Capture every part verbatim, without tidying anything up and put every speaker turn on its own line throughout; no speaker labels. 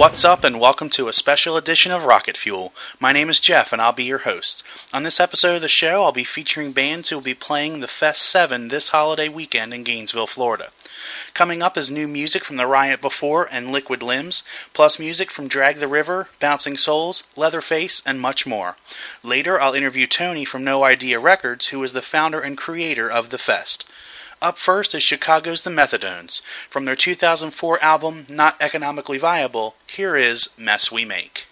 What's up, and welcome to a special edition of Rocket Fuel. My name is Jeff, and I'll be your host. On this episode of the show, I'll be featuring bands who will be playing the Fest seven this holiday weekend in Gainesville, Florida. Coming up is new music from The Riot Before and Liquid Limbs, plus music from Drag the River, Bouncing Souls, Leatherface, and much more. Later, I'll interview Tony from No Idea Records, who is the founder and creator of the Fest. Up first is Chicago's The Methadones. From their two thousand four album, Not Economically Viable, here is Mess We Make.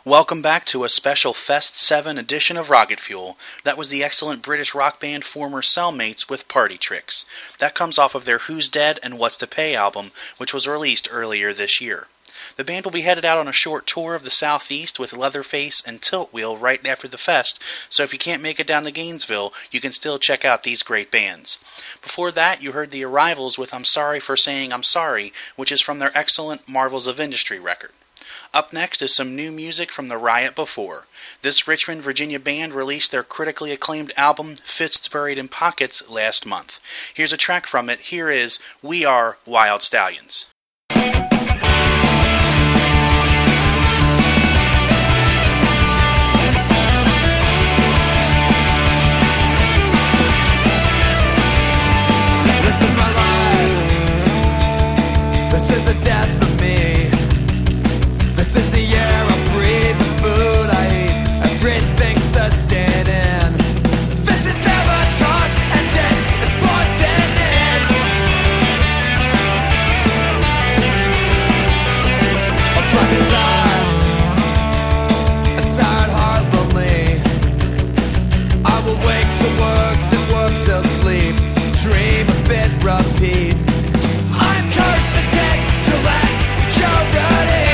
Welcome back to a special Fest seven edition of Rocket Fuel. That was the excellent British rock band Former Cellmates with Party Tricks. That comes off of their Who's Dead and What's to Pay album, which was released earlier this year. The band will be headed out on a short tour of the Southeast with Leatherface and Tiltwheel right after the fest, so if you can't make it down to Gainesville, you can still check out these great bands. Before that, you heard the Arrivals with I'm Sorry for Saying I'm Sorry, which is from their excellent Marvels of Industry record. Up next is some new music from the Riot Before. This Richmond, Virginia band released their critically acclaimed album, Fists Buried in Pockets, last month. Here's a track from it. Here is We Are Wild Stallions.
This is my life. This is the death of me. This is the air I breathe, the food I eat, everything sustaining. This is sabotage and death is poisoning. A broken tire, a tired heart lonely. I will wake to work, then work till sleep. Dream a bit, repeat. I'm cursed the dead to lack security.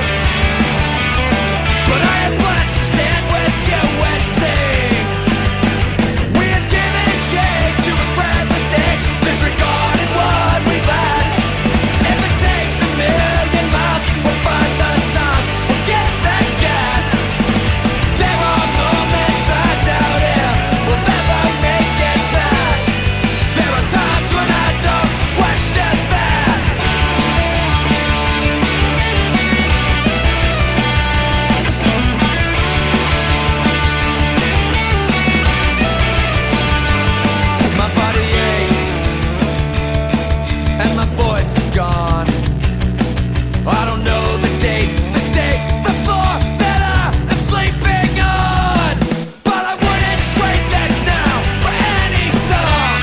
But I am blessed to stand with you and sing. We have given chase to regretless days, disregarded what we've had. If it takes a million miles, we'll find the time, we'll get that gas. There are moments I doubt if we'll ever make it back. There are times when I don't question that. My body aches and my voice is gone. I don't know the date, the state, the floor that I am sleeping on. But I wouldn't trade this now for any song.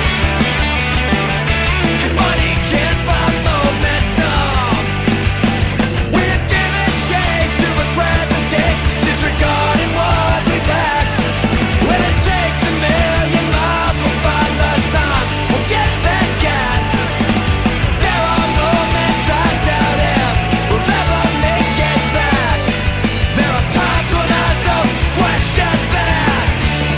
Cause money can't buy momentum. We have given chase to regretless days, disregarding what we've had. When it takes a million miles, we'll find the time, we'll get that gas. There are moments I doubt if we'll ever make it back. There are times when I don't question that.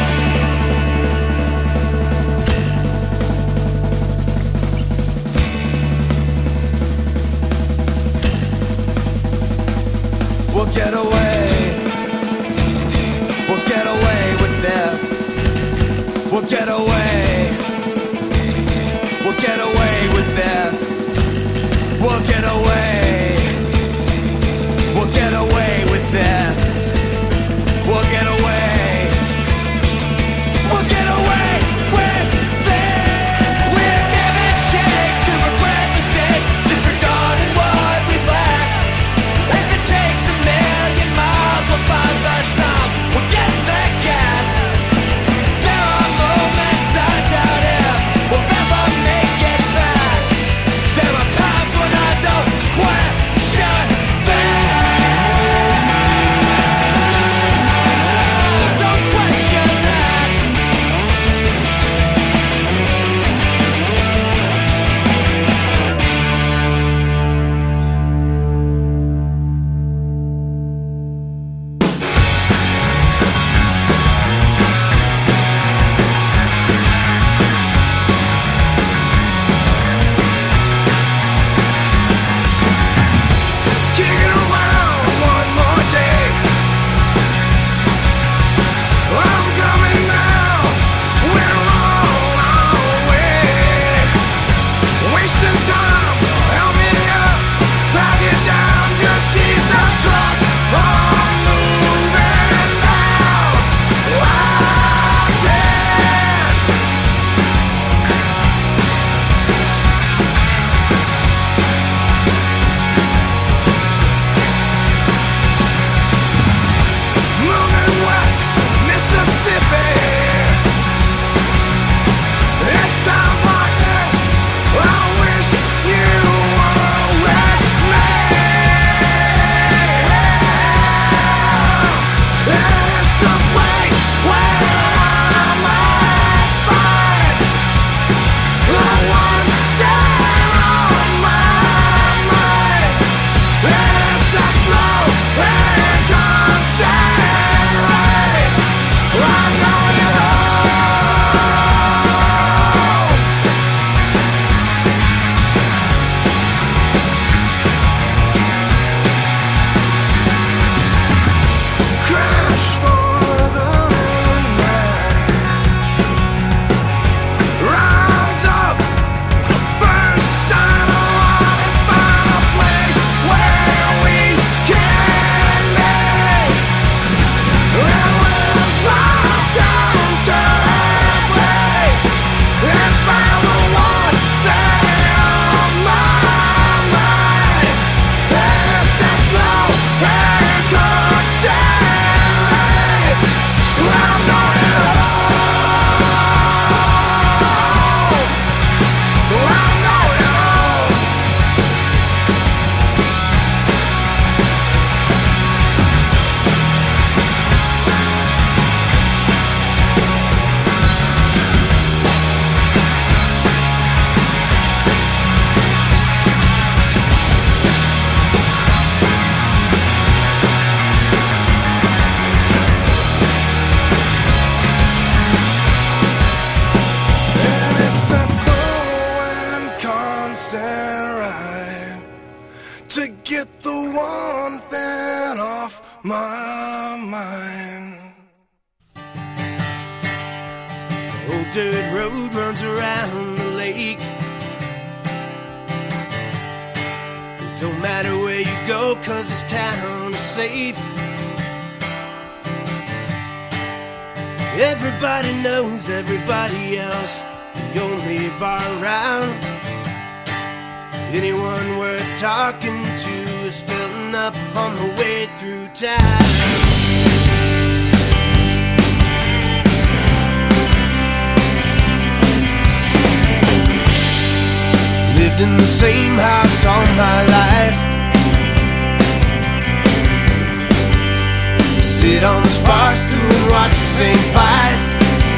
We'll get away. We'll get away with this. We'll get away. We'll get away with this. We'll get away. We'll get away with this. We'll get away. We'll get away with this. We're giving chase to regretless days, disregarding what we lack. If it takes a million miles, we'll find the time, we'll get that gas. There are moments I doubt if we'll ever make it back. There are times when I don't question. one thing off my mind. The old dirt road runs around the lake. It don't matter where you go, cause this town is safe. Everybody knows everybody else, the only bar around. Anyone worth talking to is filling up on the way through town. Lived in the same house all my life. Sit on the bar stool and watch the same fights.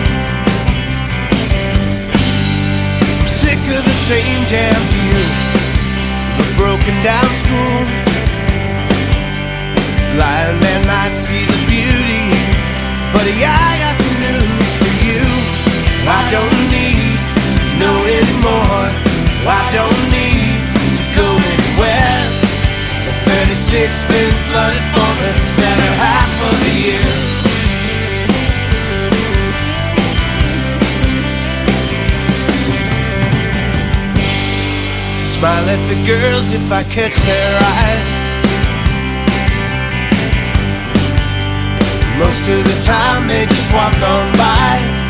I'm sick of the same damn view, a broken down school. Blind man might see the beauty, but yeah, I got some news for you. I don't need to know anymore. I don't need to go anywhere. The thirty-six been flooded for the better half of the year. Smile at the girls if I catch their eye. Most of the time they just walk on by.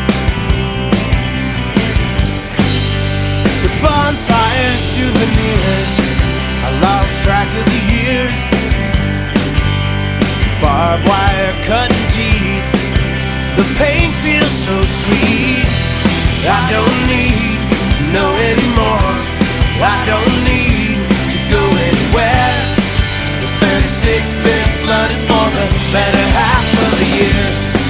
The bonfires, souvenirs, I lost track of the years. Barbed wire, cutting teeth, the pain feels so sweet. I don't need to know anymore. I don't need to go anywhere. The thirty-six been flooded for the better half of the year.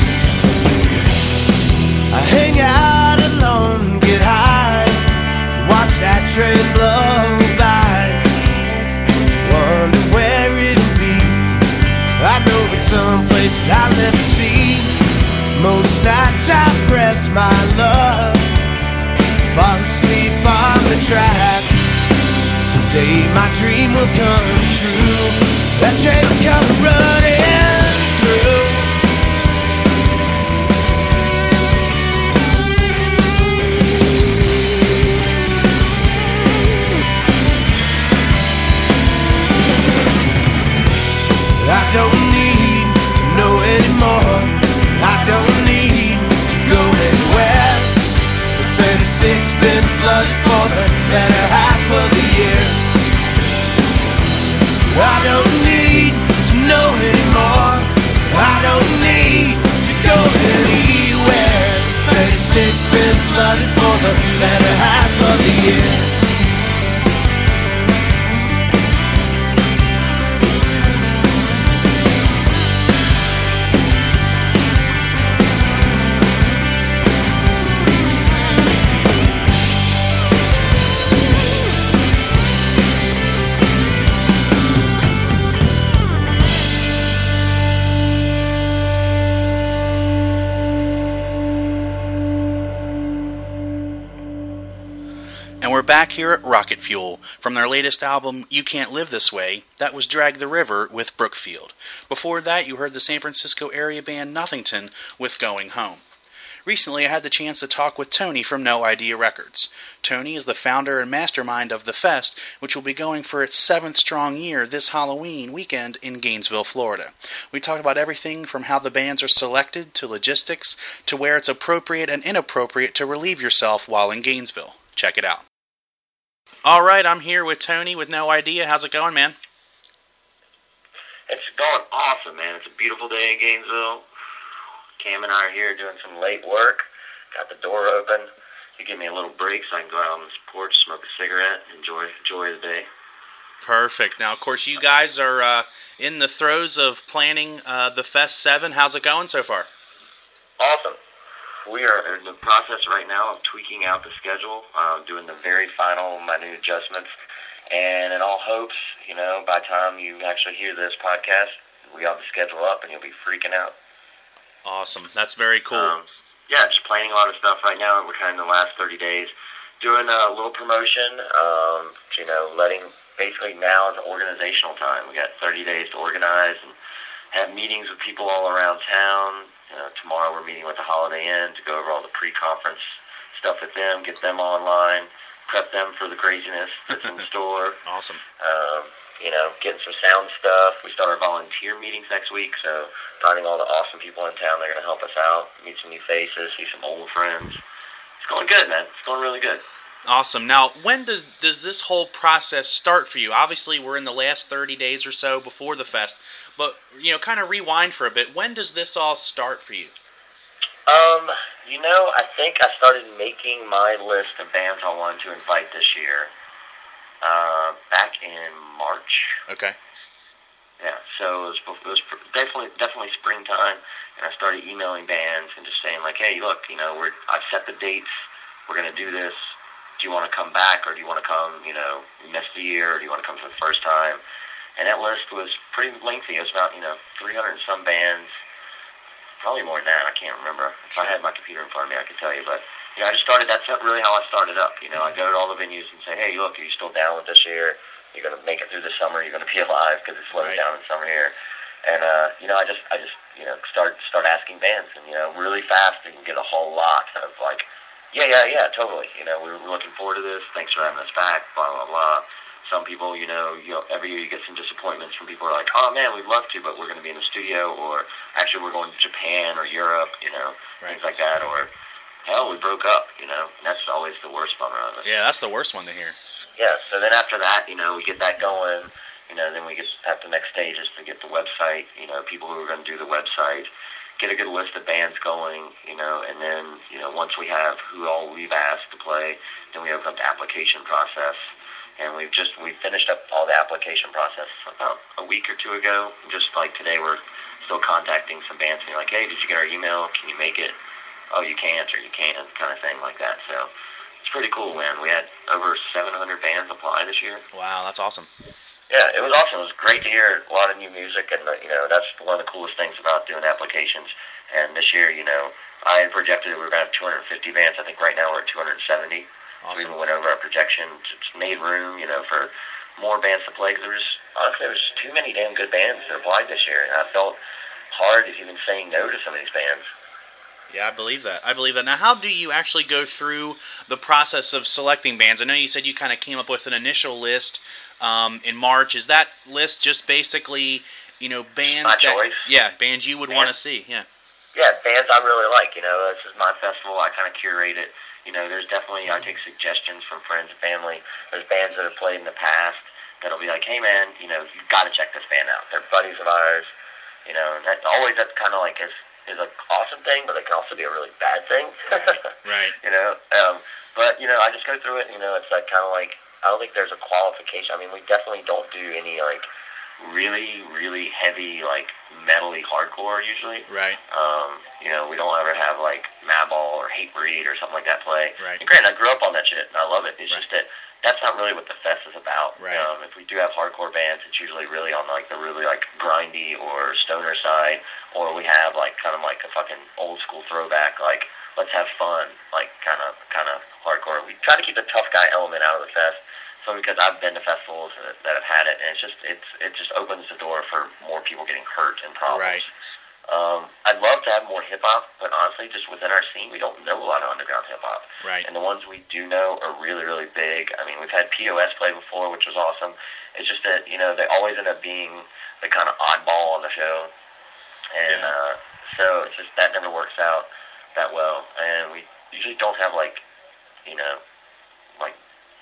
I hang out alone, get high, watch that train blow by. Wonder where it'll be. I know it's someplace that I'll never see. Most nights I press my luck, fall asleep on the tracks. Today my dream will come true. That train will come running through. I don't need to know anymore. I don't need to go anywhere. The thirty-six been flooded for the better half of the year. I don't need to know anymore. I don't need to go anywhere. thirty-six been flooded for the better half of the year.
Back here at Rocket Fuel, from their latest album, You Can't Live This Way, that was Drag the River with Brookfield. Before that, you heard the San Francisco area band Nothington with Going Home. Recently, I had the chance to talk with Tony from No Idea Records. Tony is the founder and mastermind of The Fest, which will be going for its seventh strong year this Halloween weekend in Gainesville, Florida. We talked about everything from how the bands are selected, to logistics, to where it's appropriate and inappropriate to relieve yourself while in Gainesville. Check it out. All right, I'm here with Tony with No Idea. How's it going, man?
It's going awesome, man. It's a beautiful day in Gainesville. Cam and I are here doing some late work. Got the door open. You give me a little break so I can go out on this porch, smoke a cigarette, enjoy enjoy the day.
Perfect. Now, of course, you guys are uh, in the throes of planning uh, the Fest seven. How's it going so far?
Awesome. We are in the process right now of tweaking out the schedule, uh, doing the very final minute adjustments, and in all hopes, you know, by the time you actually hear this podcast, we have the schedule up and you'll be freaking out.
Awesome. That's very cool.
Um, yeah, just planning a lot of stuff right now. We're kind of in the last thirty days doing a little promotion, um, you know, letting basically now is organizational time. We got thirty days to organize and have meetings with people all around town. Uh, tomorrow we're meeting with the Holiday Inn to go over all the pre-conference stuff with them, get them online, prep them for the craziness that's in store.
Awesome.
Um, you know, getting some sound stuff. We start our volunteer meetings next week, so finding all the awesome people in town that are going to help us out, meet some new faces, see some old friends. It's going good, man. It's going really good.
Awesome. Now, when does does this whole process start for you? Obviously, we're in the last thirty days or so before the fest, but, you know, kind of rewind for a bit. When does this all start for you?
Um, you know, I think I started making my list of bands I wanted to invite this year uh, back in March.
Okay.
Yeah, so it was, it was definitely definitely springtime, and I started emailing bands and just saying, like, hey, look, you know, we're I've set the dates. We're going to do this. Do you want to come back, or do you want to come, you know, miss the year, or do you want to come for the first time? And that list was pretty lengthy. It was about, you know, three hundred and some bands, probably more than that. I can't remember. If I had my computer in front of me, I could tell you. But, you know, I just started, that's really how I started up. You know, I go to all the venues and say, hey, look, are you still down with this year? You're going to make it through the summer. You're going to be alive because it slows
Right.
down in summer here. And, uh, you know, I just, I just, you know, start start asking bands. And, you know, really fast, you can get a whole lot of, like, yeah, yeah, yeah, totally. You know, we're looking forward to this. Thanks for having us back, blah, blah, blah. Some people, you know, you know, every year you get some disappointments from people who are like, oh, man, we'd love to, but we're going to be in the studio, or actually we're going to Japan or Europe, you know,
Right.
things like that, or, hell, we broke up, you know, and that's always the worst bummer of it.
Yeah, that's the worst one to hear.
Yeah, so then after that, you know, we get that going, you know, then we get at the next stage is to get the website, you know, people who are going to do the website, get a good list of bands going, you know, and then, you know, once we have who all we've asked to play, then we open up the application process. And we've just, we finished up all the application process about a week or two ago. Just like today, we're still contacting some bands and you're like, hey, did you get our email? Can you make it? Oh, you can't, or you can, kind of thing like that. So it's pretty cool, man. We had over seven hundred bands apply this year.
Wow, that's awesome.
Yeah, it was awesome. It was great to hear a lot of new music, and, uh, you know, that's one of the coolest things about doing applications. And this year, you know, I had projected that we were going to have two hundred fifty bands. I think right now we're at two hundred seventy.
Awesome.
We even went over our projections. It's made room, you know, for more bands to play, because there was, honestly, there was just too many damn good bands that applied this year, and I felt hard even saying no to some of these bands.
Yeah, I believe that. I believe that. Now, how do you actually go through the process of selecting bands? I know you said you kind of came up with an initial list um, in March. Is that list just basically, you know, bands
My
that,
choice.
yeah, bands you would
Yeah.
want to see? Yeah.
Yeah, bands I really like. You know, this is my festival. I kind of curate it. You know, there's definitely, I take suggestions from friends and family. There's bands that have played in the past that'll be like, hey, man, you know, you've got to check this band out. They're buddies of ours. You know, and that always, that's kind of like is is an awesome thing, but it can also be a really bad thing.
Right.
You know, um, but, you know, I just go through it, you know, it's like kind of like, I don't think there's a qualification. I mean, we definitely don't do any, like, really, really heavy, like, metal-y hardcore usually.
Right.
Um, you know, we don't ever have, like, Madball or Hatebreed or something like that play.
Right.
And granted, I grew up on that shit, and I love it. It's
Right.
just that that's not really what the fest is about.
Right.
Um, if we do have hardcore bands, it's usually really on, like, the really, like, grindy or stoner side, or we have, like, kind of like a fucking old-school throwback, like, let's have fun, like, kind of kind of hardcore. We try to keep the tough guy element out of the fest. So because I've been to festivals that, that have had it, and it's just it's it just opens the door for more people getting hurt and problems.
Right.
Um, I'd love to have more hip hop, but honestly, just within our scene, we don't know a lot of underground hip hop.
Right.
And the ones we do know are really, really big. I mean, we've had P O S play before, which was awesome. It's just that, you know, they always end up being the kind of oddball on the show, and
Yeah.
uh, so it's just that never works out that well. And we usually don't have like, you know, like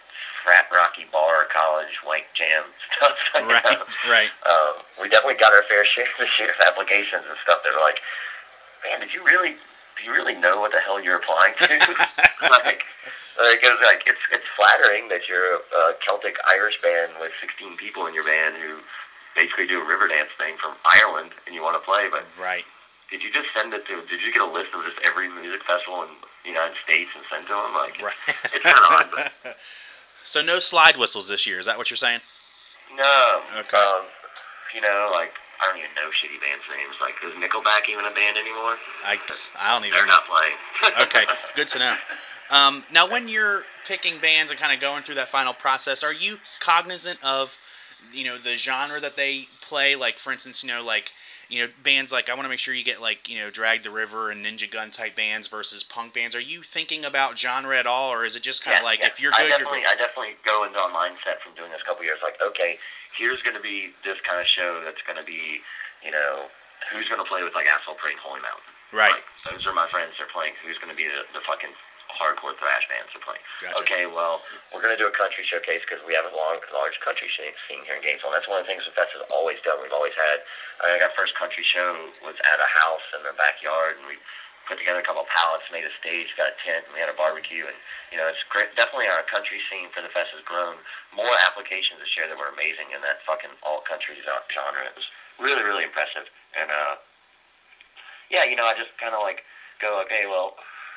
frat rocky bar college white jam stuff. You
Right.
know?
Right.
Um, we definitely got our fair share this year of applications and stuff that are like, man, did you really, do you really know what the hell you're applying to? like, like, it was like, it's it's flattering that you're a, a Celtic Irish band with sixteen people in your band who basically do a river dance thing from Ireland and you want to play, but
Right.
did you just send it to, did you get a list of just every music festival in the United States and send to them? Like,
Right.
it's kind of odd, but
So no slide whistles this year. Is that what you're saying?
no.
Okay.
Um, you know, like, I don't even know shitty bands names. Like, is Nickelback even a band anymore?
I, I don't even
They're
know.
not playing.
Okay, good to know. Um, now, when you're picking bands and kind of going through that final process, are you cognizant of, you know, the genre that they play? Like, for instance, you know, like, you know, bands like, I want to make sure you get, like, you know, Drag the River and Ninja Gun type bands versus punk bands. Are you thinking about genre at all, or is it just kind of
yeah,
like,
yeah.
if you're
I
good,
definitely,
you're good?
I definitely go into a mindset from doing this a couple years, like, okay, here's going to be this kind of show that's going to be, you know, who's going to play with, like, Asphalt Parade and Holy Mountain.
Right.
Like, those are my friends. They're playing. Who's going to be the, the fucking hardcore thrash bands they're playing?
Gotcha.
Okay, well, we're going to do a country showcase because we have a long, large country scene here in Gainesville. And that's one of the things the Fest has always done. We've always had, I think our first country show was at a house in the backyard, and we put together a couple of pallets, made a stage, got a tent, and we had a barbecue. And, you know, it's great. Definitely our country scene for the Fest has grown. More applications this year that were amazing in that fucking alt-country genre. It was really, really impressive. And, uh, yeah, you know, I just kind of, like, go, okay, well,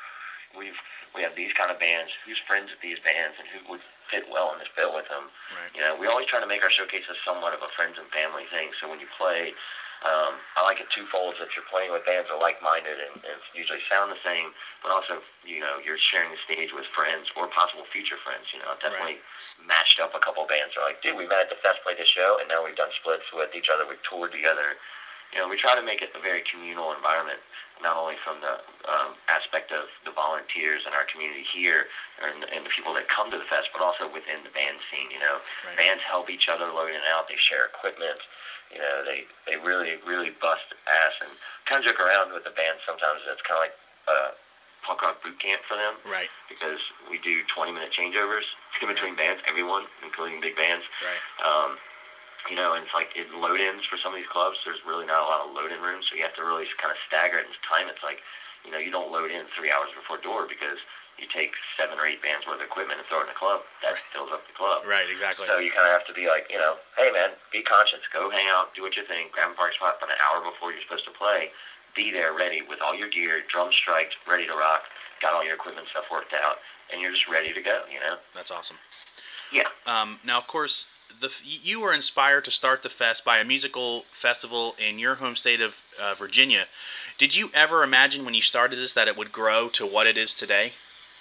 we've we have these kind of bands, who's friends with these bands, and who would fit well in this bill with them.
Right.
You know, we always try to make our showcases somewhat of a friends and family thing, so when you play, um, I like it twofold, that you're playing with bands that are like-minded and, and usually sound the same, but also, you know, you're sharing the stage with friends or possible future friends. You know, I've definitely right. matched up a couple bands that are like, dude, we met at the Fest, played this show, and now we've done splits with each other, we've toured together. You know, we try to make it a very communal environment, not only from the um, aspect of the volunteers in our community here and, and the people that come to the Fest, but also within the band scene, you know. Right. Bands help each other load in and out. They share equipment. You know, they, they really, really bust ass and kind of joke around with the band sometimes. It's kind of like uh, punk rock boot camp for them.
Right.
Because we do twenty-minute changeovers in between bands, everyone, including big bands.
Right.
Um, You know, and it's like it load-ins for some of these clubs. There's really not a lot of load-in rooms, so you have to really kind of stagger it in time. It's like, you know, you don't load in three hours before door because you take seven or eight bands worth of equipment and throw it in the club. That right. fills up the club.
Right, exactly.
So you kind of have to be like, you know, hey, man, be conscious. Go hang out, do what you think, grab a park spot, but an hour before you're supposed to play, be there ready with all your gear, drum strikes, ready to rock, got all your equipment stuff worked out, and you're just ready to go, you know?
That's awesome.
Yeah.
Um, now, of course, The, you were inspired to start the Fest by a musical festival in your home state of uh, Virginia. Did you ever imagine when you started this that it would grow to what it is today?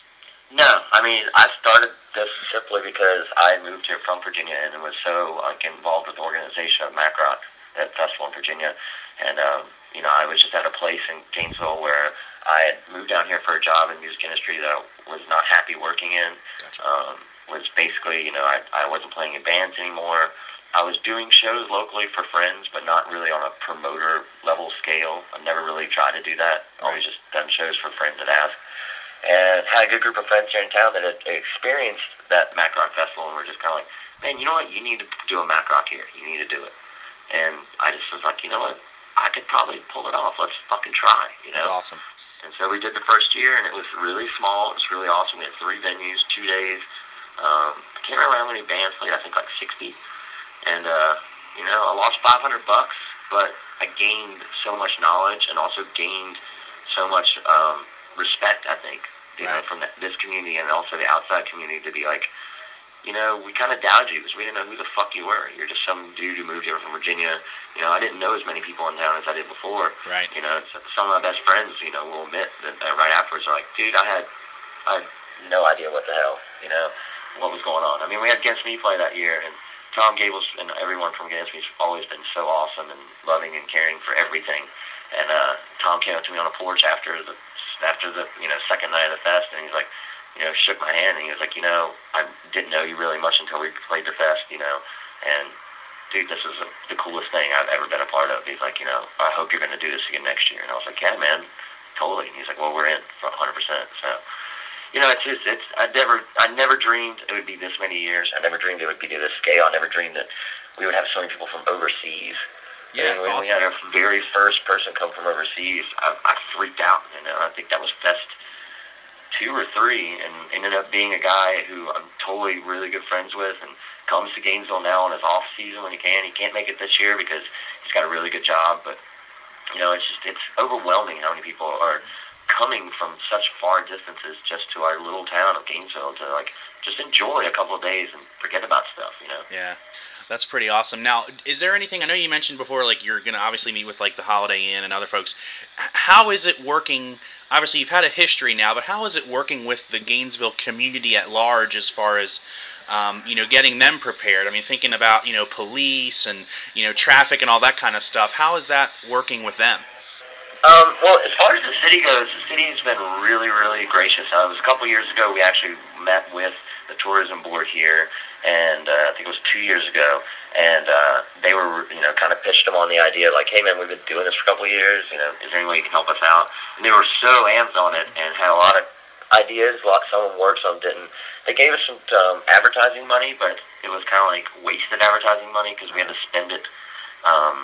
No, I mean, I started this simply because I moved here from Virginia and was so like involved with the organization of Mac Rock, that festival in Virginia. And, um, you know, I was just at a place in Gainesville where I had moved down here for a job in the music industry that I was not happy working in. Gotcha. Um, was basically, you know, I, I wasn't playing in bands anymore. I was doing shows locally for friends, but not really on a promoter level scale. I've never really tried to do that. Right. Always just done shows for friends that asked. And had a good group of friends here in town that had experienced that Mac Rock Festival and were just kind of like, man, you know what? You need to do a Mac Rock here. You need to do it. And I just was like, you know what? I could probably pull it off. Let's fucking try, you know?
That's awesome.
And so we did the first year, and it was really small. It was really awesome. We had three venues, two days. Um, I can't remember how many bands played. I think like sixty. And, uh, you know, I lost five hundred bucks, but I gained so much knowledge and also gained so much um, respect, I think, you right. know, from the, this community and also the outside community to be like, you know, we kind of doubted you because we didn't know who the fuck you were. You're just some dude who moved here from Virginia. You know, I didn't know as many people in town as I did before.
Right.
You know, some of my best friends, you know, will admit that uh, right afterwards are like, dude, I had, I had no idea what the hell, you know, what was going on. I mean, we had Against Me play that year, and Tom Gables and everyone from Against Me has always been so awesome and loving and caring for everything. And uh, Tom came up to me on a porch after the after the you know second night of the fest, and he's like, you know, shook my hand, and he was like, you know, I didn't know you really much until we played the fest, you know, and dude, this is a, the coolest thing I've ever been a part of. He's like, you know, I hope you're going to do this again next year. And I was like, yeah, man, totally. And he's like, well, we're in for one hundred percent. So, you know, it's just, it's, I never, I never dreamed it would be this many years. I never dreamed it would be to this scale. I never dreamed that we would have so many people from overseas.
Yeah,
and when
awesome.
we had our very first person come from overseas, I, I freaked out. You know, I think that was Fest two or three, and ended up being a guy who I'm totally really good friends with, and comes to Gainesville now on his off season when he can. He can't make it this year because he's got a really good job, but you know, it's just it's overwhelming how many people are coming from such far distances just to our little town of Gainesville to like just enjoy a couple of days and forget about stuff, you know.
Yeah. That's pretty awesome. Now, is there anything, I know you mentioned before, like, you're going to obviously meet with, like, the Holiday Inn and other folks. How is it working? Obviously, you've had a history now, but how is it working with the Gainesville community at large as far as, um, you know, getting them prepared? I mean, thinking about, you know, police and, you know, traffic and all that kind of stuff. How is that working with them?
Um, well, as far as the city goes, the city has been really, really gracious. Uh, it was a couple years ago we actually met with the tourism board here, and uh, I think it was two years ago, and uh, they were, you know, kind of pitched them on the idea, like, hey, man, we've been doing this for a couple of years, you know, is there any way you can help us out? And they were so amped on it and had a lot of ideas, a lot, some of them worked, some didn't. They gave us some um, advertising money, but it was kind of like wasted advertising money because we had to spend it um,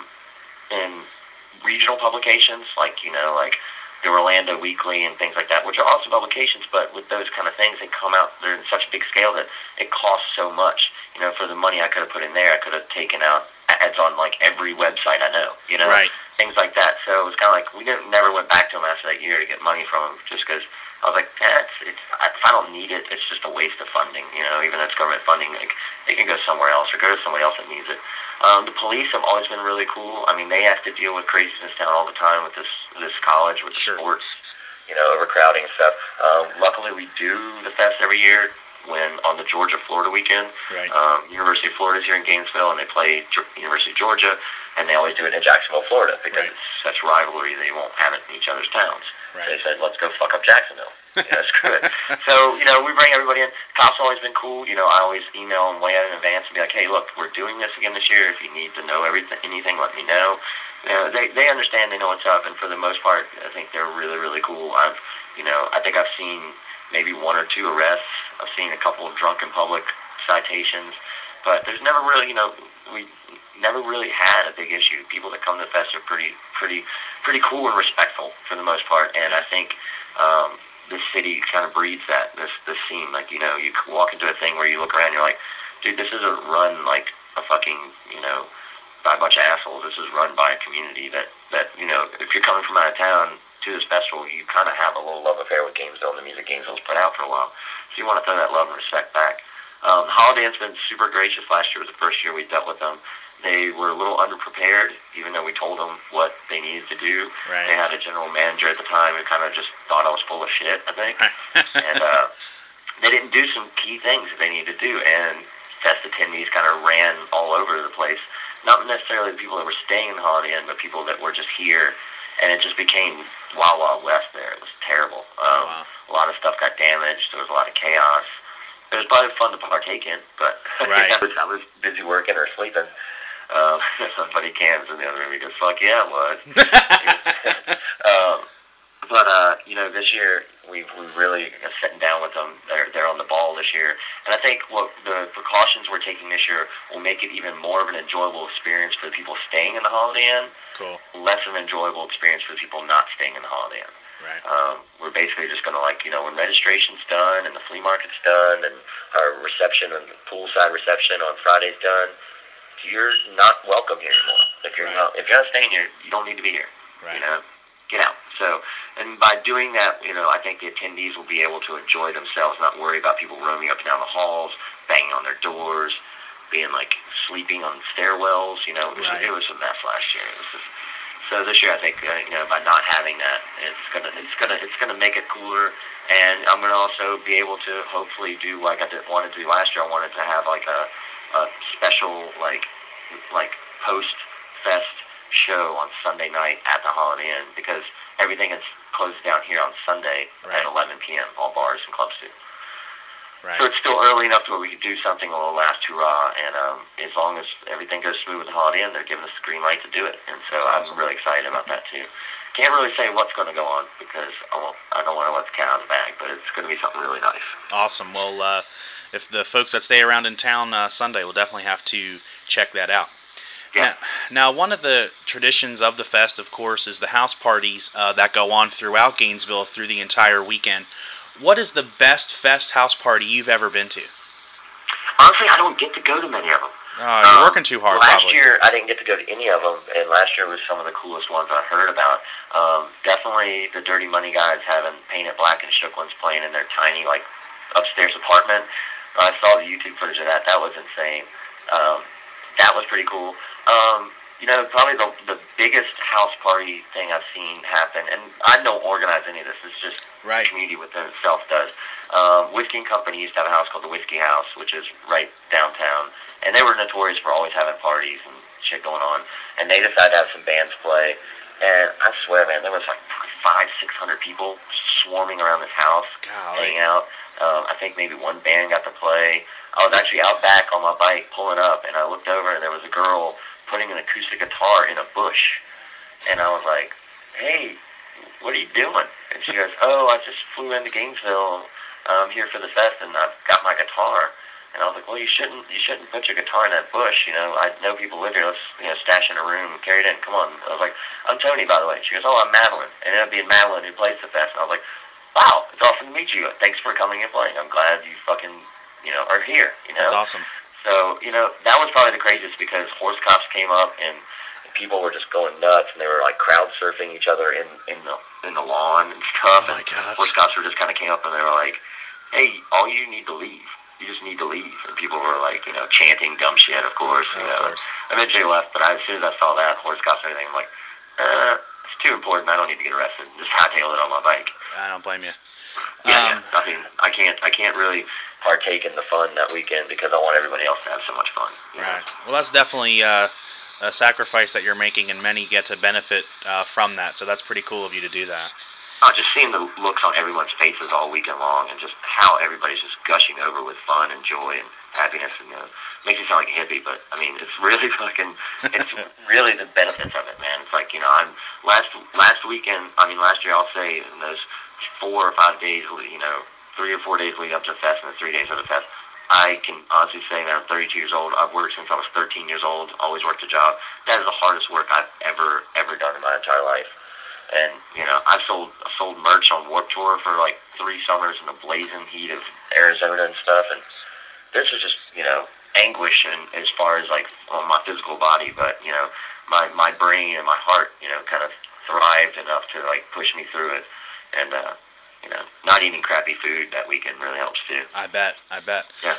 in regional publications, like, you know, like the Orlando Weekly and things like that, which are awesome publications, but with those kind of things, they come out, they're in such a big scale that it costs so much. You know, for the money I could have put in there, I could have taken out ads on, like, every website I know, you know,
right.
Things like that. So it was kind of like, we didn't, never went back to them after that year to get money from them, just because I was like, eh, it's, it's, if I don't need it, it's just a waste of funding, you know, even though it's government funding, like, they can go somewhere else or go to somebody else that needs it. Um, the police have always been really cool. I mean, they have to deal with craziness down all the time with this this college, with the
sure.
sports, you know, overcrowding and stuff. Um, luckily, we do the fest every year when on the Georgia-Florida weekend.
Right.
Um, University of Florida is here in Gainesville, and they play G- University of Georgia, and they always do it in Jacksonville, Florida, because
right.
it's such rivalry they won't have it in each other's towns.
Right.
So they said, let's go fuck up Jacksonville. You know, screw it. So, you know, we bring everybody in. Cops have always been cool. You know, I always email them way out in advance and be like, hey, look, we're doing this again this year. If you need to know everything, anything, let me know. You know, they they understand, they know what's up, and for the most part, I think they're really, really cool. I've, you know, I think I've seen maybe one or two arrests. I've seen a couple of drunk in public citations, but there's never really, you know, we never really had a big issue. People that come to the fest are pretty, pretty, pretty cool and respectful for the most part, and I think um, this city kind of breeds that, this this scene. Like, you know, you walk into a thing where you look around, and you're like, dude, this isn't run like a fucking, you know, by a bunch of assholes. This is run by a community that, that you know, if you're coming from out of town to this festival, you kind of have a little love affair with Gainesville and the music Gainesville's put out for a while. So you want to throw that love and respect back. Um, Holiday Inn's been super gracious. Last year was the first year we dealt with them. They were a little underprepared, even though we told them what they needed to do.
Right.
They had a general manager at the time who kind of just thought I was full of shit, I think. and uh, they didn't do some key things that they needed to do, and fest attendees kind of ran all over the place. Not necessarily the people that were staying in the Holiday Inn, but people that were just here, and it just became Wild Wild West there. It was terrible. Um,
oh, wow.
A lot of stuff got damaged. There was a lot of chaos. It was probably fun to partake in, but
right.
I, was, I was busy working or sleeping. Um, somebody cams in the other room. He goes, fuck yeah, it was. um, but, uh, you know, this year, we've, we really are sitting down with them. They're, they're on the ball this year. And I think what the precautions we're taking this year will make it even more of an enjoyable experience for the people staying in the Holiday Inn.
Cool.
Less of an enjoyable experience for the people not staying in the Holiday Inn.
Right.
Um, we're basically just going to, like, you know, when registration's done and the flea market's done and our reception and poolside reception on Friday's done, you're not welcome here anymore. If you're
right.
not, if you're not staying here, you don't need to be here.
Right.
You know, get out. So, and by doing that, you know, I think the attendees will be able to enjoy themselves, not worry about people roaming up and down the halls, banging on their doors, being like sleeping on stairwells. You know, it was,
right.
it was a mess last year. It was just, so this year, I think, uh, you know, by not having that, it's gonna, it's gonna, it's gonna make it cooler. And I'm gonna also be able to hopefully do like I did, wanted to do last year. I wanted to have like a a special like like post fest show on Sunday night at the Holiday Inn, because everything is closed down here on Sunday
right.
at eleven p.m. All bars and clubs do.
Right.
So it's still early enough to where we could do something a little last hurrah, and um, as long as everything goes smooth with the Holiday Inn, they're giving us the green light to do it, and so
That's awesome.
I'm really excited about that too. Can't really say what's going to go on because I won't. I don't want to let the cat out of the bag, but it's going to be something really nice.
Awesome. Well, uh, if the folks that stay around in town uh, Sunday will definitely have to check that out.
Yeah.
Now, now, one of the traditions of the fest, of course, is the house parties uh, that go on throughout Gainesville through the entire weekend. What is the best fest house party you've ever been to?
Honestly, I don't get to go to many of them.
Oh, you're
um,
working too hard,
last
probably.
year, I didn't get to go to any of them, and last year was some of the coolest ones I heard about. Um, definitely the Dirty Money guys having Paint It Black and Shooklands playing in their tiny, like, upstairs apartment. I saw the YouTube footage of that. That was insane. Um, that was pretty cool. Um, you know, probably the the biggest house party thing I've seen happen, and I don't organize any of this. It's just
right.
the community within itself does. Um, Whiskey and Company used to have a house called the Whiskey House, which is right downtown, and they were notorious for always having parties and shit going on. And they decided to have some bands play, and I swear, man, there was like five, six hundred people swarming around this house,
Golly.
hanging out. Um, I think maybe one band got to play. I was actually out back on my bike pulling up, and I looked over, and there was a girl putting an acoustic guitar in a bush. And I was like, hey, what are you doing? And she goes, oh, I just flew into Gainesville. I'm here for the fest, and I've got my guitar. And I was like, well, you shouldn't you shouldn't put your guitar in that bush. You know, I know people live here. Let's, you know, stash in a room, carry it in. Come on. I was like, I'm Tony, by the way. She goes, oh, I'm Madeline. And it ended up being Madeline who plays the fest. And I was like, wow, it's awesome to meet you. Thanks for coming and playing. I'm glad you fucking, you know, are here. You know,
that's awesome.
So, you know, that was probably the craziest because horse cops came up and people were just going nuts and they were like crowd surfing each other in, in the in the lawn and stuff.
Oh my
and
gosh.
Horse cops were just kind of came up and they were like, hey, all you need to leave. You just need to leave. And people were like, you know, chanting dumb shit, of course. You
oh,
know.
Of course.
Eventually left, but I, as soon as I saw that, horse cops and everything, I'm like, uh, it's too important. I don't need to get arrested. Just hightail it on my bike.
I don't blame you.
Yeah,
um,
yeah. I mean, I can't, I can't really partake in the fun that weekend because I want everybody else to have so much fun.
Right. Know? Well, that's definitely uh, a sacrifice that you're making, and many get to benefit uh, from that. So that's pretty cool of you to do that.
Oh, just seeing the looks on everyone's faces all weekend long, and just how everybody's just gushing over with fun and joy and happiness, and you know, makes me sound like a hippie, but I mean, it's really fucking, it's really the benefits of it, man. It's like, you know, I'm last last weekend, I mean, last year, I'll say in those four or five days, you know, three or four days leading up to the fest, and the three days of the fest, I can honestly say that I'm thirty-two years old. I've worked since I was thirteen years old. Always worked a job. That is the hardest work I've ever ever done in my entire life. And, you know, I've sold sold merch on Warped Tour for, like, three summers in the blazing heat of Arizona and stuff. And this is just, you know, anguish in, as far as, like, on my physical body. But, you know, my, my brain and my heart, you know, kind of thrived enough to, like, push me through it. And, uh, you know, not eating crappy food that weekend really helps, too.
I bet. I bet.
Yeah.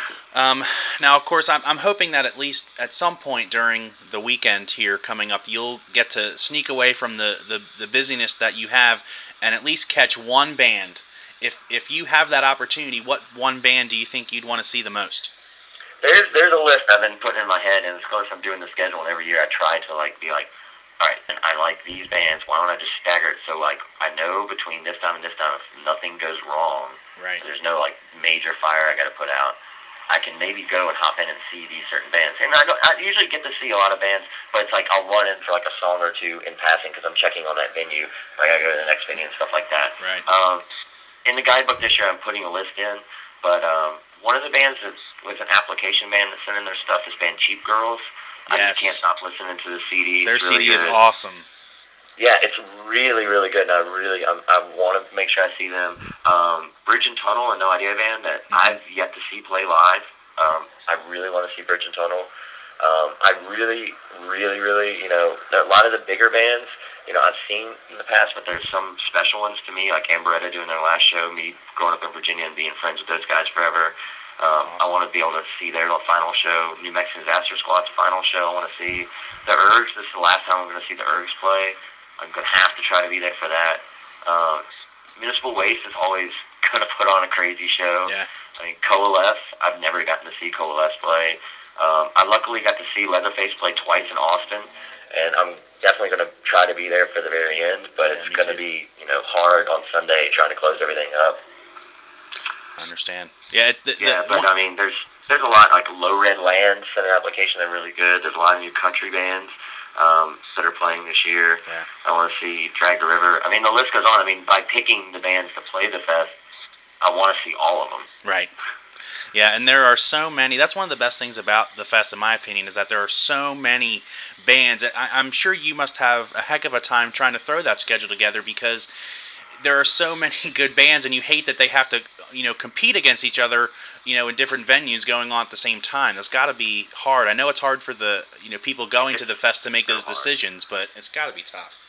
um, now, of course, I'm, I'm hoping that at least at some point during the weekend here coming up, you'll get to sneak away from the, the, the busyness that you have and at least catch one band. If if you have that opportunity, what one band do you think you'd want to see the most?
There's there's a list I've been putting in my head, and of course I'm doing the schedule, and every year I try to, like, be like, all right, and I like these bands. Why don't I just stagger it so, like, I know between this time and this time if nothing goes wrong,
right?
There's no, like, major fire I got to put out. I can maybe go and hop in and see these certain bands. And I, don't, I usually get to see a lot of bands, but it's like I'll run in for, like, a song or two in passing because I'm checking on that venue. I got to go to the next venue and stuff like that.
Right.
Um, in the guidebook this year, I'm putting a list in, but um, one of the bands that was an application band that sent in their stuff is band Cheap Girls.
Yes.
I just can't stop listening to the C D.
Their
it's really
C D
good.
is awesome.
Yeah, it's really, really good, and I really, I'm, I want to make sure I see them. Um, Bridge and Tunnel, a No Idea band that mm-hmm. I've yet to see play live. Um, I really want to see Bridge and Tunnel. Um, I really, really, really, you know, a lot of the bigger bands, you know, I've seen in the past, but there's some special ones to me, like Amberetta doing their last show, me growing up in Virginia and being friends with those guys forever. Um, awesome. I want to be able to see their final show, New Mexican Disaster Squad's final show. I want to see the Ergs. This is the last time I'm going to see the Ergs play. I'm going to have to try to be there for that. Um, Municipal Waste is always going to put on a crazy show.
Yeah.
I mean, Coalesce, I've never gotten to see Coalesce play. Um, I luckily got to see Leatherface play twice in Austin, and I'm definitely going to try to be there for the very end, but yeah, it's going to be, you know, hard on Sunday trying to close everything up.
I understand. Yeah, it, the,
yeah,
the,
but I mean, there's there's a lot, like Low Red Land sent an application. They're really good. There's a lot of new country bands um, that are playing this year.
Yeah.
I want to see Drag the River. I mean, the list goes on. I mean, by picking the bands to play the fest, I want to see all of them.
Right. Yeah, and there are so many. That's one of the best things about the fest, in my opinion, is that there are so many bands. I, I'm sure you must have a heck of a time trying to throw that schedule together because there are so many good bands, and you hate that they have to, you know, compete against each other, you know, in different venues going on at the same time. That's got to be hard. I know it's hard for the, you know, people going to the fest to make those decisions, but it's got to be tough.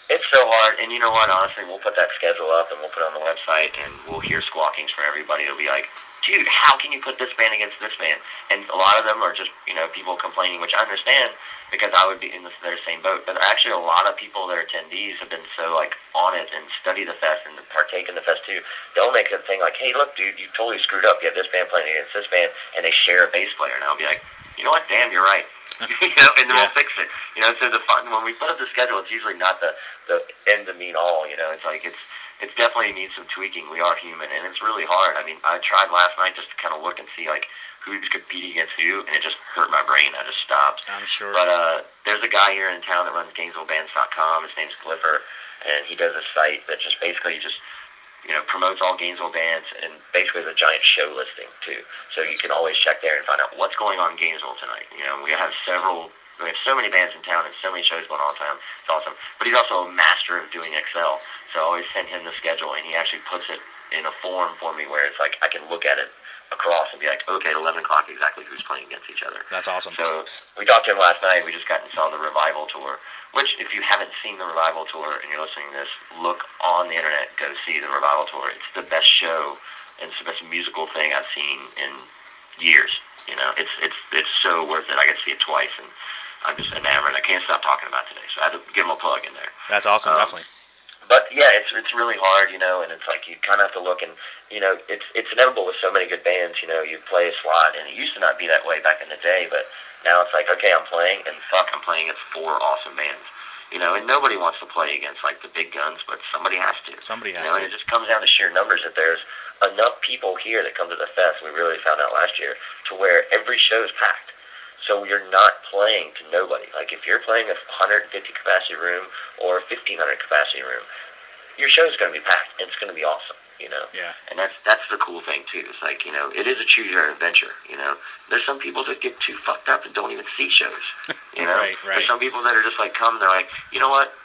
It's so hard, and you know what, honestly, we'll put that schedule up, and we'll put it on the website, and we'll hear squawkings from everybody. It'll be like, dude, how can you put this band against this band? And a lot of them are just, you know, people complaining, which I understand, because I would be in the, their same boat. But actually, a lot of people that are attendees have been so, like, on it and study the fest and partake in the fest, too. They'll make a thing like, hey, look, dude, you totally screwed up. You have this band playing against this band, and they share a bass player. And I'll be like, you know what, damn, you're right. you know, and then
Yeah.
we'll fix it. You know, so the fun, when we put up the schedule, it's usually not the, the end to mean all, you know. It's like, it's, it definitely needs some tweaking. We are human, and it's really hard. I mean, I tried last night just to kind of look and see, like, who's competing against who, and it just hurt my brain. I just stopped.
I'm sure.
But uh, there's a guy here in town that runs Gainesville Bands dot com. His name's Clifford, and he does a site that just basically just, you know, promotes all Gainesville bands, and basically the giant show listing, too. So you can always check there and find out what's going on in Gainesville tonight. You know, we have several, we have so many bands in town and so many shows going on all the time. It's awesome. But he's also a master of doing Excel. So I always send him the schedule, and he actually puts it in a form for me where it's like I can look at it across and be like, okay, at eleven o'clock exactly who's playing against each other.
That's awesome.
So we talked to him last night. We just got and saw the Revival Tour, which if you haven't seen the Revival Tour and you're listening to this, look on the internet, go see the Revival Tour. It's the best show and it's the best musical thing I've seen in years. You know, it's it's it's so worth it. I got to see it twice, and I'm just enamored. I can't stop talking about it today, so I had to give him a plug in there.
That's awesome,
um,
definitely.
But yeah, it's it's really hard, you know, and it's like you kind of have to look, and you know, it's it's inevitable with so many good bands. You know, you play a slot, and it used to not be that way back in the day, but now it's like, okay, I'm playing, and fuck, I'm playing against four awesome bands. You know, and nobody wants to play against like the big guns, but somebody has to.
Somebody has
you know,
to.
And it just comes down to sheer numbers. That there's enough people here that come to the fest. We really found out last year to where every show is packed. So you're not playing to nobody. Like, if you're playing a one hundred fifty capacity room or a fifteen hundred capacity room, your show's going to be packed, and it's going to be awesome, you know?
Yeah.
And that's that's the cool thing, too. It's like, you know, it is a choose-your-own adventure, you know? There's some people that get too fucked up and don't even see shows, you know?
Right, right.
There's some people that are just, like, come, they're like, you know what?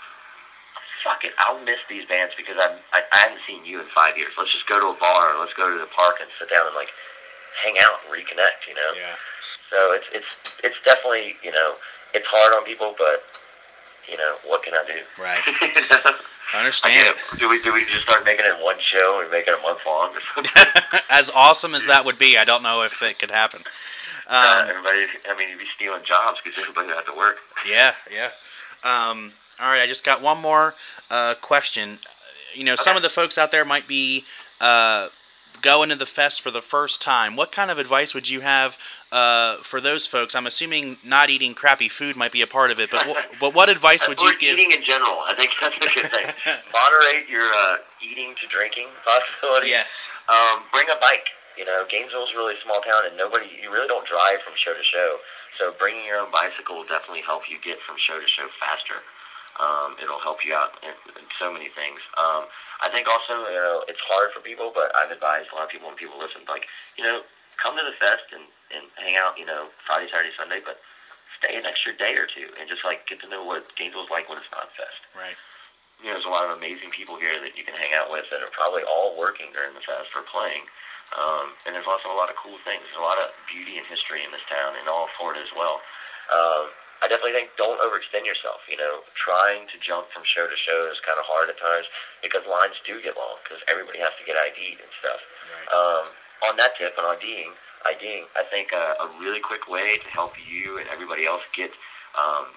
Fuck it, I'll miss these bands because I'm, I, I haven't seen you in five years. Let's just go to a bar, or let's go to the park and sit down and, like, hang out and reconnect, you know?
Yeah.
So it's it's it's definitely, you know, it's hard on people, but you know, what can I do?
Right.
You know?
I understand.
I do we do we just start making it one show and make it a month long or something?
As awesome as that would be, I don't know if it could happen. Um,
uh, everybody, I mean, you'd be stealing jobs because everybody would have to work.
Yeah, yeah. Um, all right, I just got one more uh, question. You know,
Okay.
some of the folks out there might be uh, going to the fest for the first time. What kind of advice would you have uh, for those folks? I'm assuming not eating crappy food might be a part of it, but w- but what advice would you
Or
give?
eating in general, I think that's a good thing. Moderate your uh, eating to drinking possibility.
Yes.
Um, bring a bike. You know, Gainesville's a really small town, and nobody, you really don't drive from show to show. So bringing your own bicycle will definitely help you get from show to show faster. Um, it'll help you out in, in so many things. Um, I think also, you know, it's hard for people, but I've advised a lot of people when people listen, like, you know, come to the fest and, and hang out, you know, Friday, Saturday, Sunday, but stay an extra day or two and just, like, get to know what Gainesville's like when it's not a fest.
Right.
You know, there's a lot of amazing people here that you can hang out with that are probably all working during the fest or playing. Um, and there's also a lot of cool things. There's a lot of beauty and history in this town and all of Florida as well. Um, I definitely think don't overextend yourself. You know, trying to jump from show to show is kind of hard at times because lines do get long because everybody has to get I D'd and stuff.
Right.
Um, on that tip, on IDing, IDing, I think uh, a really quick way to help you and everybody else get um,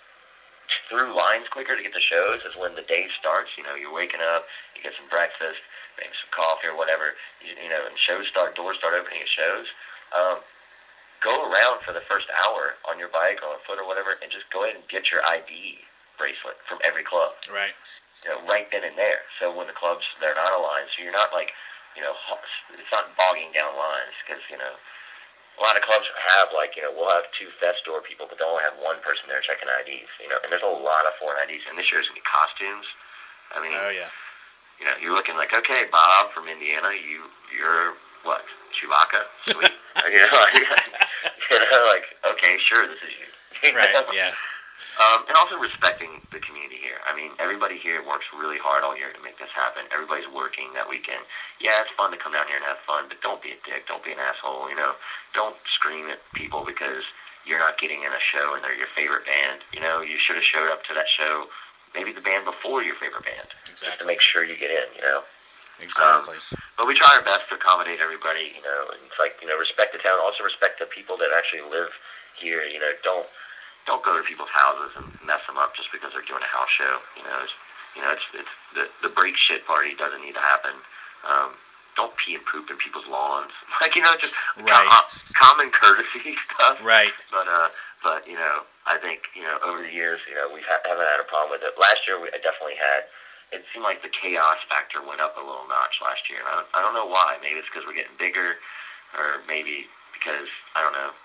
through lines quicker to get the shows is when the day starts. You know, you're waking up, you get some breakfast, maybe some coffee or whatever. You, you know, and shows start, doors start opening at shows. Um, go around for the first hour on your bike or on foot or whatever, and just go ahead and get your I D bracelet from every club.
Right.
You know, right then and there. So when the clubs, they're not aligned, so you're not like, you know, it's not bogging down lines because, you know, a lot of clubs have, like, you know, we'll have two fest door people, but they'll only have one person there checking I Ds, you know, and there's a lot of foreign I Ds, and this year's going to be costumes. I mean,
Oh, yeah.
you know, you're looking like, okay, Bob from Indiana, you, you're, what, Chewbacca? Sweet. you know, like, you know, like, okay, sure, this is you. You
Right,
know?
yeah.
Um, and also respecting the community here. I mean, everybody here works really hard all year to make this happen. Everybody's working that weekend. Yeah, it's fun to come down here and have fun, but don't be a dick. Don't be an asshole, you know. Don't scream at people because you're not getting in a show and they're your favorite band. You know, you should have showed up to that show maybe the band before your favorite band,
exactly.
just to make sure you get in, you know.
Exactly.
Um, but we try our best to accommodate everybody, you know, and it's like, you know, respect the town, also respect the people that actually live here, you know, don't don't go to people's houses and mess them up just because they're doing a house show, you know, it's, you know, it's, it's the, the break shit party doesn't need to happen. Um, don't pee and poop in people's lawns. Like, you know, just
right.
com- common courtesy stuff.
Right.
But, uh, but, you know, I think, you know, over the years, you know, we ha- haven't had a problem with it. Last year, we I definitely had, it seemed like the chaos factor went up a little notch last year. I don't, I don't know why. Maybe it's because we're getting bigger, or maybe because, I don't know.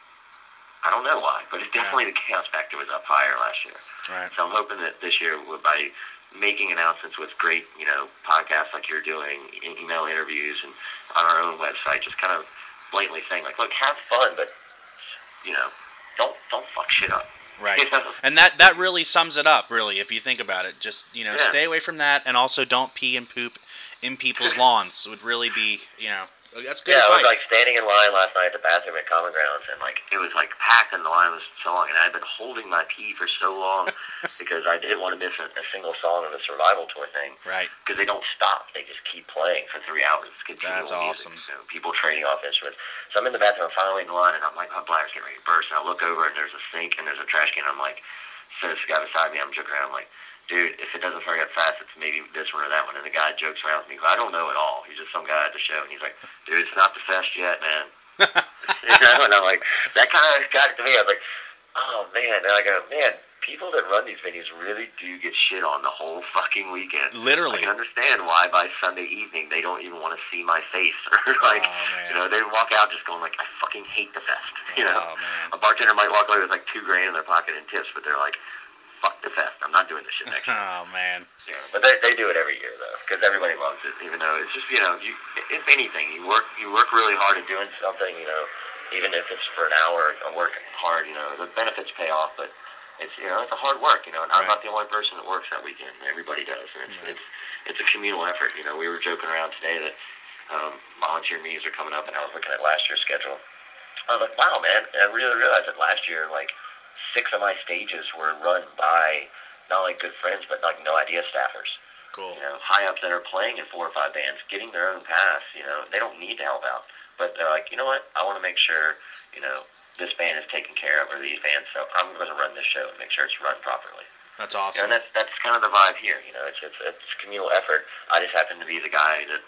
I don't know why, but it's definitely yeah. the chaos factor was up higher last year.
Right.
So I'm hoping that this year, by making announcements with great, you know, podcasts like you're doing, email interviews, and on our own website, just kind of blatantly saying, like, look, have fun, but, you know, don't don't fuck shit up.
Right. And that, that really sums it up, really, if you think about it. Just, you know,
yeah.
stay away from that, and also don't pee and poop in people's lawns would really be, you know, that's good
yeah,
advice.
I was, like, standing in line last night at the bathroom at Common Grounds, and, like, it was, like, packed, and the line was so long, and I'd been holding my pee for so long because I didn't want to miss a, a single song of the Survival Tour thing.
Right.
Because they don't stop. They just keep playing for three hours. It's continual
That's
music.
awesome.
You know, people trading off instruments. So I'm in the bathroom, I'm finally in the line, and I'm like, my bladder's getting ready to burst, and I look over, and there's a sink, and there's a trash can, and I'm like, so this guy beside me, I'm joking around, I'm like, dude, if it doesn't hurry up fast, it's maybe this one or that one. And the guy jokes around with me. I don't know at all. He's just some guy at the show, and he's like, dude, it's not the fest yet, man. You know, and I'm like, that kind of got it to me. I was like, oh, man. And I go, man, people that run these venues really do get shit on the whole fucking weekend.
Literally.
I can understand why by Sunday evening they don't even want to see my face. Or like,
oh,
you know, they walk out just going like, I fucking hate the fest. You know,
oh, man.
A bartender might walk away with like two grand in their pocket in tips, but they're like, fuck the fest. I'm not doing this shit next year.
Oh, man.
Yeah, but they they do it every year, though, because everybody loves it, even though it's just, you know, you if anything, you work you work really hard at doing something, you know, even if it's for an hour, I work hard, you know, the benefits pay off, but it's, you know, it's a hard work, you know, and I'm
right.
not the only person that works that weekend. Everybody does, and it's,
right.
it's, it's a communal effort, you know. We were joking around today that um, volunteer meetings are coming up, and I was looking at last year's schedule. I was like, wow, man, and I really realized that last year, like, six of my stages were run by not only good friends, but like no idea staffers.
Cool.
You know, high ups that are playing in four or five bands, getting their own pass. You know, they don't need to help out, but they're like, you know what? I want to make sure, you know, this band is taken care of, or these bands. So I'm going to run this show and make sure it's run properly.
That's
You know,
awesome.
and that's that's kind of the vibe here. You know, it's it's it's communal effort. I just happen to be the guy that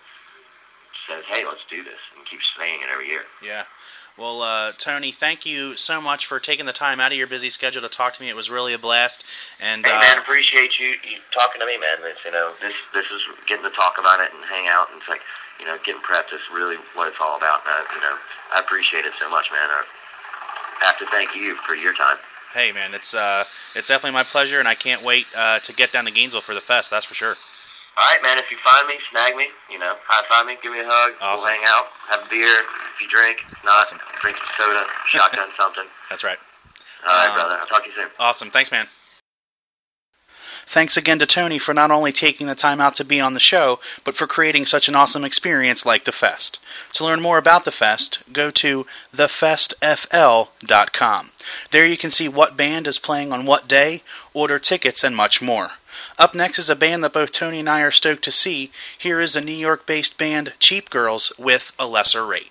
says, hey, let's do this, and keeps saying it every year.
Yeah. Well, uh, Tony, thank you so much for taking the time out of your busy schedule to talk to me. It was really a blast. And
hey,
uh,
man, appreciate you, you talking to me, man. It's, you know, this this is getting to talk about it and hang out, and it's like, you know, getting prepped is really what it's all about. And I, you know, I appreciate it so much, man. I have to thank you for your time.
Hey, man, it's uh, it's definitely my pleasure, and I can't wait uh, to get down to Gainesville for the fest. That's for sure.
All right, man, if you find me, snag me, you know, high-five me, give me a hug,
Awesome.
We'll hang out, have a beer, if you drink, if not,
Awesome.
drink some soda, shotgun something.
That's right.
All right,
Um,
brother, I'll talk to you soon.
Awesome. Thanks, man.
Thanks again to Tony for not only taking the time out to be on the show, but for creating such an awesome experience like the Fest. To learn more about the Fest, go to the fest f l dot com. There you can see what band is playing on what day, order tickets, and much more. Up next is a band that both Tony and I are stoked to see. Here is the New York-based band Cheap Girls with A Lesser Rate.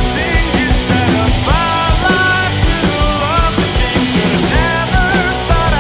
Thought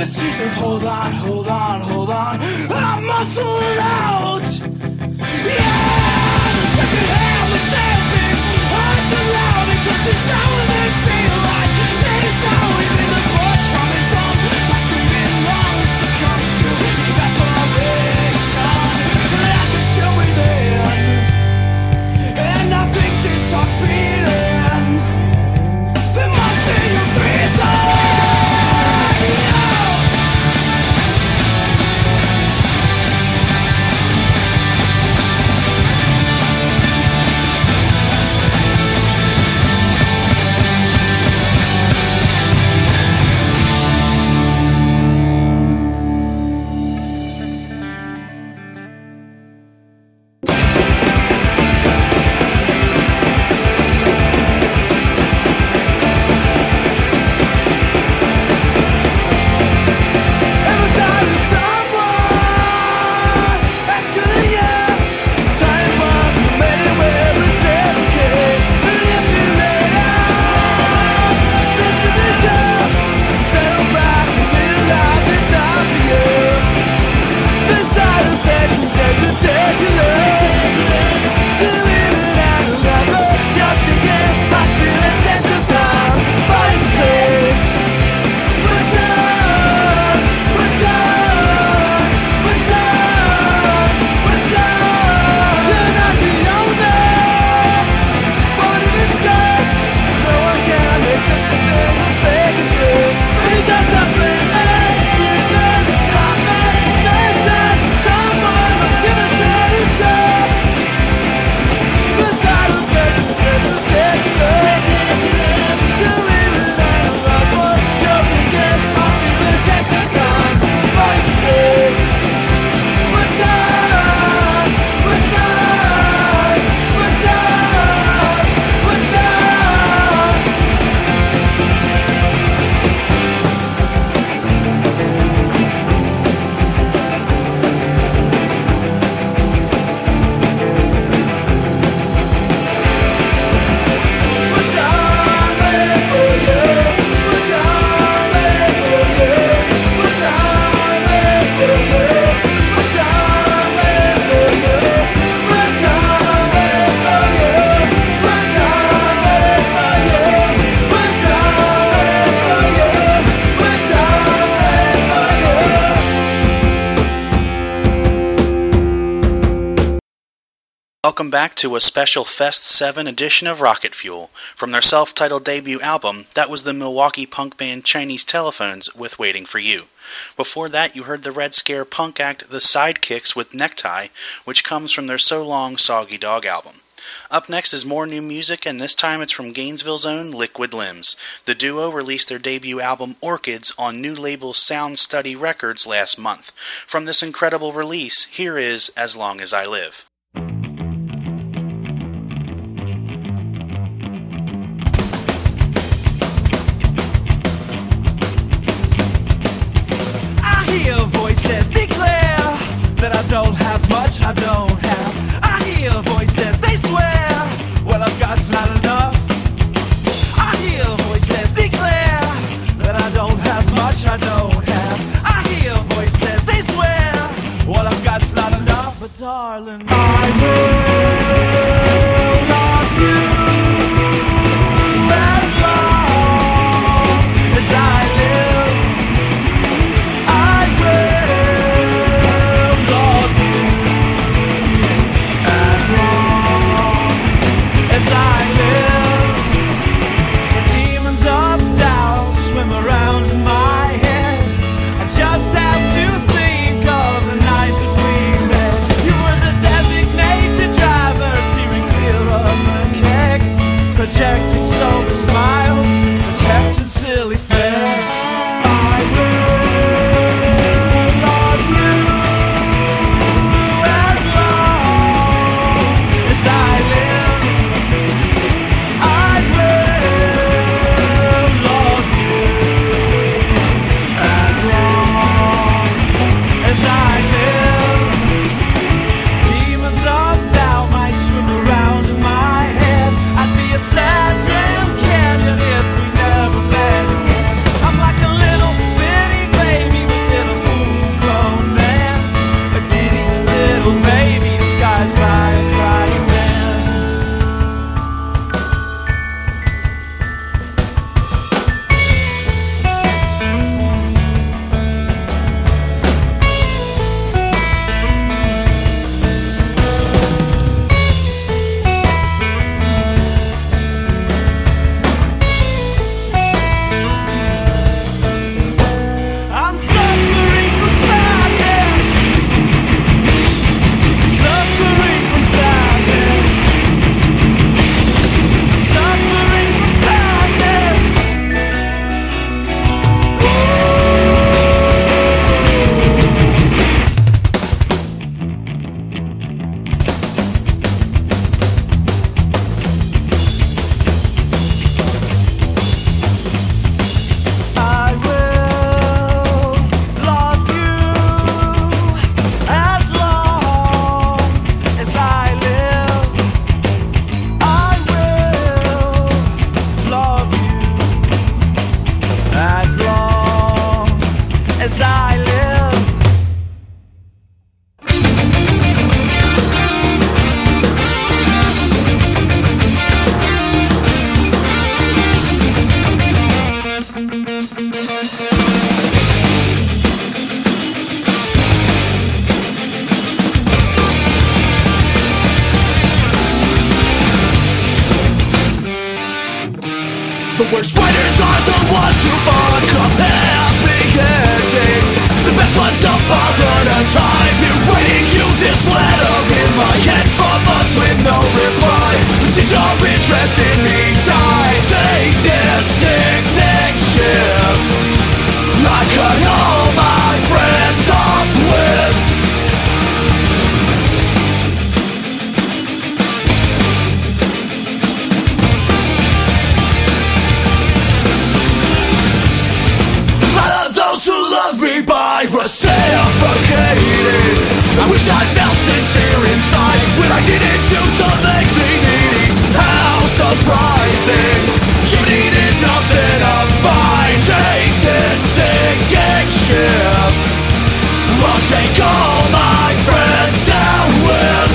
listen to hold on, hold on, hold on. I'm muffled out. Yeah, the second hand was stamping hard to loud because it's how they feel like. It's how even the blood coming from my screaming lungs succumbs to evaporation. But I can still breathe in, and I think this heart's beating. There must be a reason.
Welcome back to a special Fest seven edition of Rocket Fuel. From their self-titled debut album, that was the Milwaukee punk band Chinese Telephones with Waiting for You. Before that, you heard the Red Scare punk act The Sidekicks with Necktie, which comes from their So Long Soggy Dog album. Up next is more new music, and this time it's from Gainesville's own Liquid Limbs. The duo released their debut album Orchids on new label Sound Study Records last month. From this incredible release, here is As Long as I Live.
Voices declare that I don't have much, I don't have. I hear voices, they swear, well I've got not enough. I hear voices declare that I don't have much, I don't have. I hear voices, they swear, well I've got not enough. But darling, I will love you as long as I live.
Just have to think of the night that we met. You were the desert.
The worst writers are the ones who fuck up happy endings. The best ones don't bother to type. Been writing you this letter in my head for months with no reply. Did your interest in me die? Take this sickening ship I cut all my friends off with. By reciprocating, I wish I felt sincere inside when I needed you to make me needy. How surprising, you needed nothing of mine. Take this sinking ship, I'll take all my friends down with.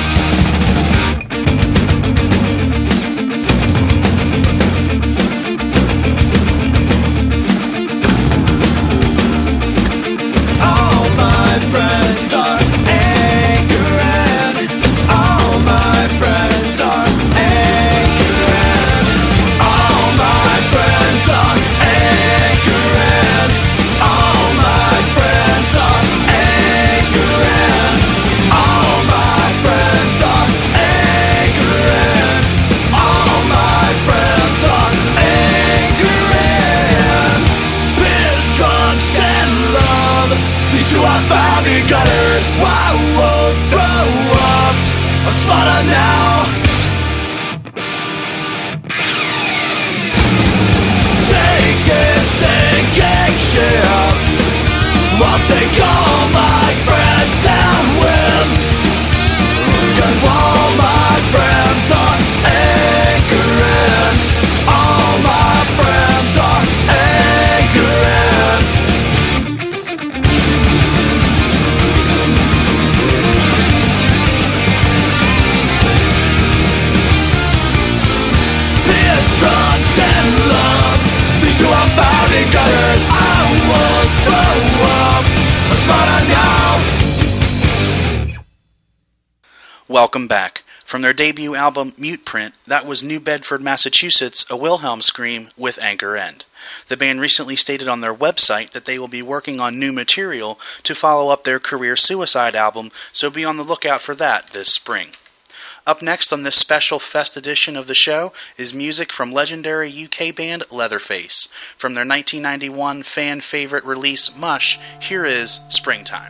Welcome back. From their debut album, Mute Print, that was New Bedford, Massachusetts, A Wilhelm Scream with Anchor End. The band recently stated on their website that they will be working on new material to follow up their Career Suicide album, so be on the lookout for that this spring. Up next on this special Fest edition of the show is music from legendary U K band Leatherface. From their nineteen ninety-one fan favorite release, Mush, here is Springtime.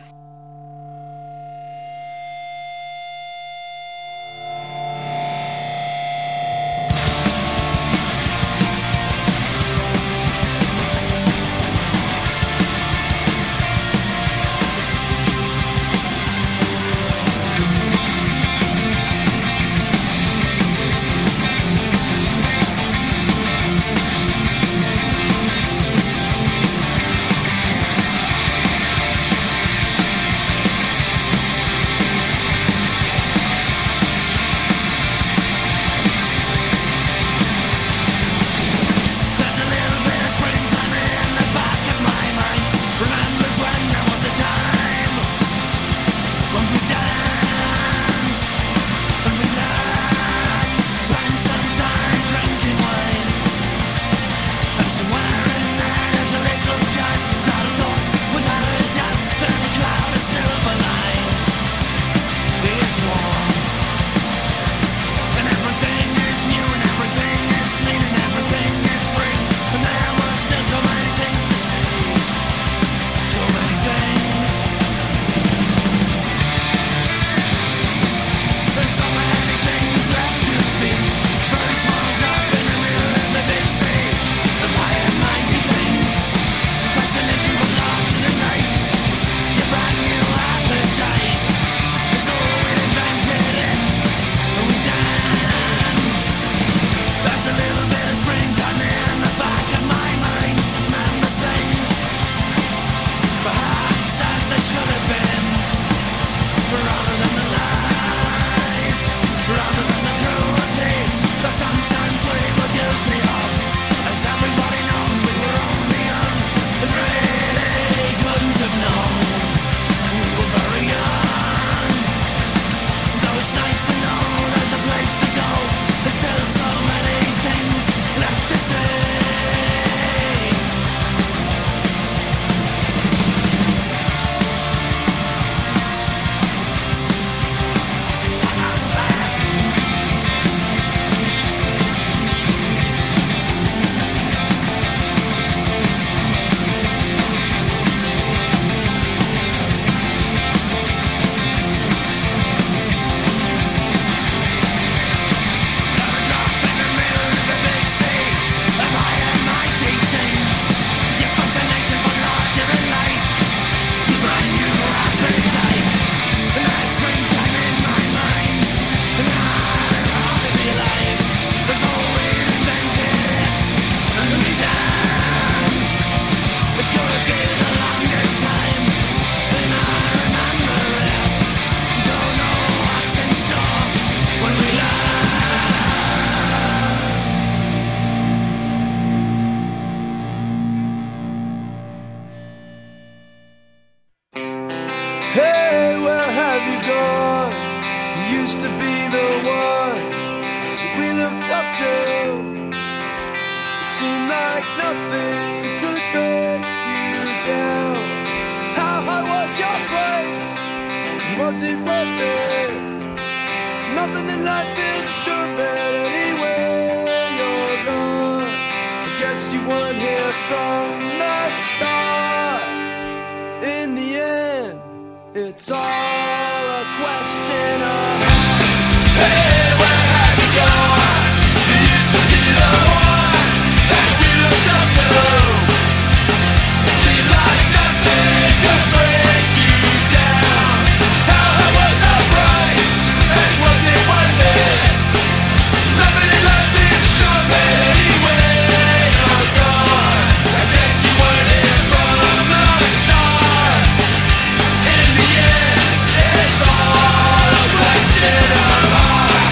too. It seemed like nothing could break you down. How high was your price? Was it worth it? Nothing in life is sure bet anyway you're gone. I guess you weren't here from the start. In the end, it's all a question of hey, where have you gone? You used to be the one that we looked up to. Seemed like nothing could break you down. How high was the price? And was it worth it? Nothing in life is sure, but anyway you're gone. I guess you weren't here from the start. In the end, it's all a question of heart.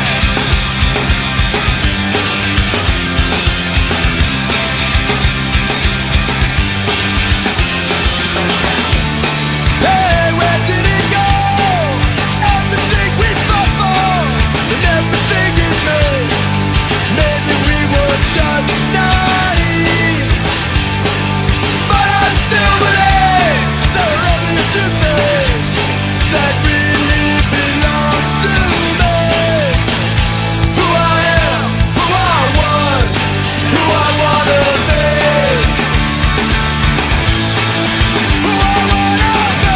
Hey, where did it go? Everything we fought for and everything it made. Maybe we were just naive, but I still believe there are only a few things that really belong to me. Who I am, who I was, who I wanna be. Who I wanna be.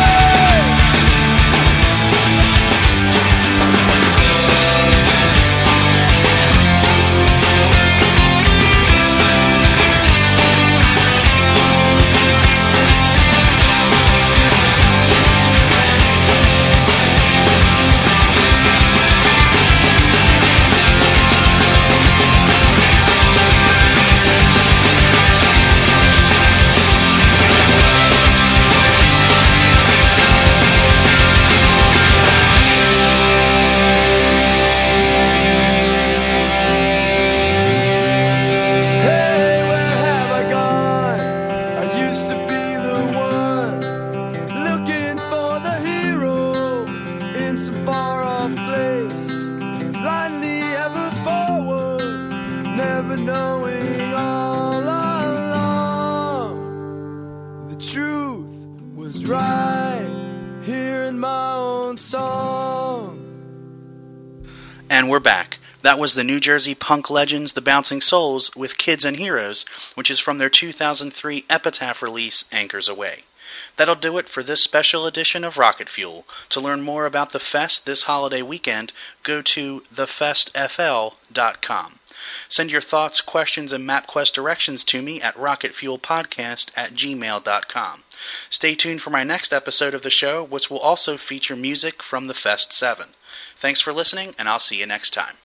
Hey, where have I gone? I used to be the one looking for the hero in some far off place, blindly ever forward, never knowing all along the truth was right here in my own song.
And we're back. That was the New Jersey punk legends, the Bouncing Souls, with Kids and Heroes, which is from their two thousand three Epitaph release, Anchors Away. That'll do it for this special edition of Rocket Fuel. To learn more about the Fest this holiday weekend, go to the fest f l dot com. Send your thoughts, questions, and MapQuest directions to me at rocketfuelpodcast at gmail dot com. Stay tuned for my next episode of the show, which will also feature music from the Fest seven. Thanks for listening, and I'll see you next time.